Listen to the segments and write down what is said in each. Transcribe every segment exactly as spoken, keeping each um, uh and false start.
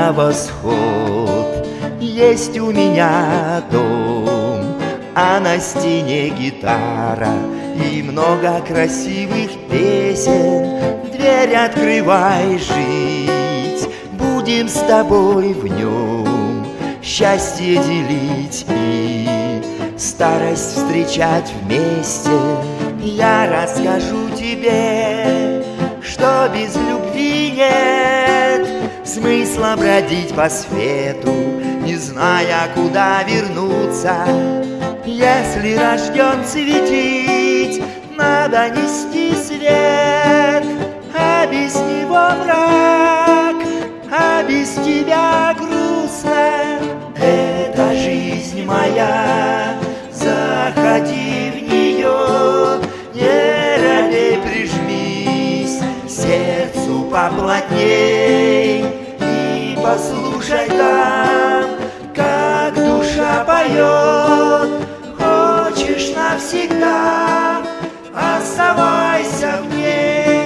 на восход. Есть у меня дом, а на стене гитара и много красивых песен. Дверь открывай, жить, будем с тобой в нем счастье делить и старость встречать вместе. Я расскажу тебе, что без любви нет смысла бродить по свету, не зная, куда вернуться. Если рожден светить, надо нести свет, а без него мрак, а без тебя грустно. Это жизнь моя, заходи в нее, не робей, прижмись к сердцу поплотней и послушай там, как душа поет. Хочешь навсегда, оставайся в ней.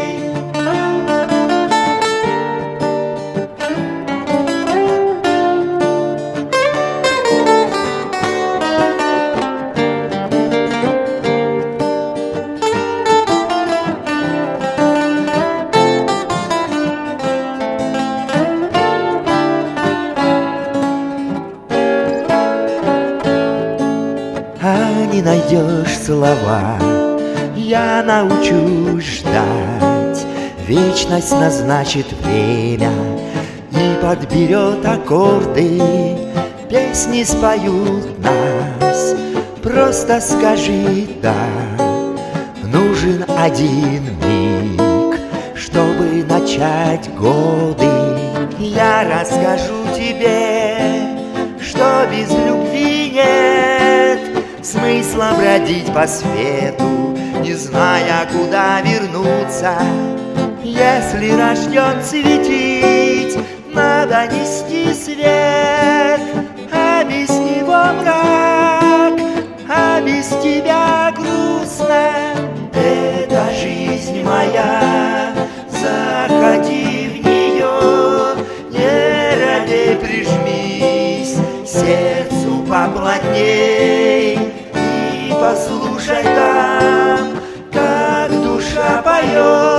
А не найдешь слова, я научусь ждать. Вечность назначит время и подберет аккорды, песни споют нас. Просто скажи «да». Нужен один миг, чтобы начать годы. Я расскажу тебе, что без любви нет смысла бродить по свету, не зная, куда вернуться. Если рожден светить, надо нести свет, а без него мрак, а без тебя грустно. Это жизнь моя, заходи в нее, не робей, прижмись к сердцу поплотней и послушай там, как душа поет.